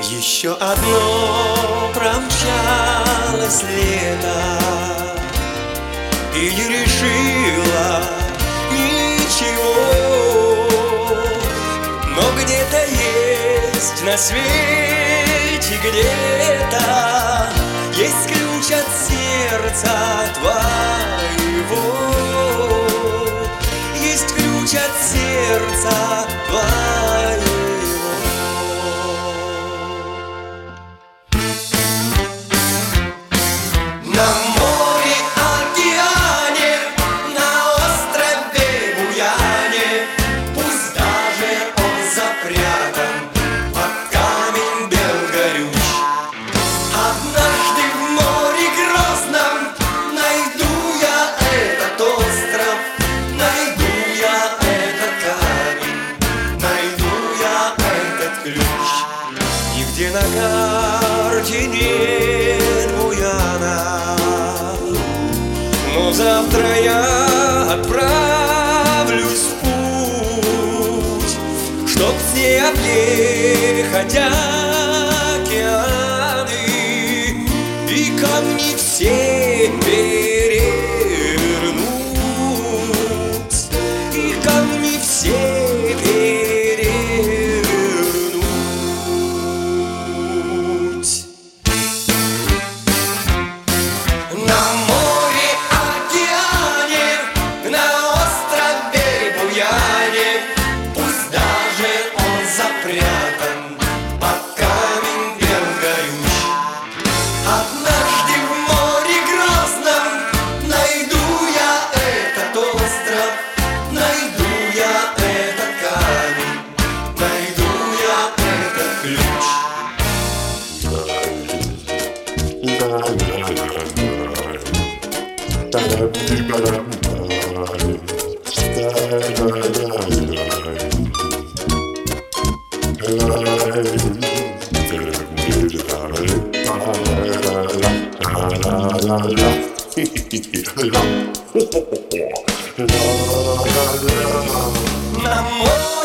Еще одно промчалось лето, и не решила ничего. Но где-то есть на свете, где-то есть ключ от сердца твоего. Есть ключ от сердца твоего. На море, океане, на острове Буяне, пусть даже он запрятан под камень Белгорюч. Однажды в море Грозном найду я этот остров, найду я этот камень, найду я этот ключ. Нигде на карте нет Буяна, но завтра я отправлюсь в путь, чтоб все объехать океаны и камни все перевернуть, и камни все перевернуть. На море, океане, на острове Буяне, пусть даже он запрятан под камень Белгорюч. Однажды в море Грозном найду я этот остров, найду я этот камень, найду я этот ключ. На море,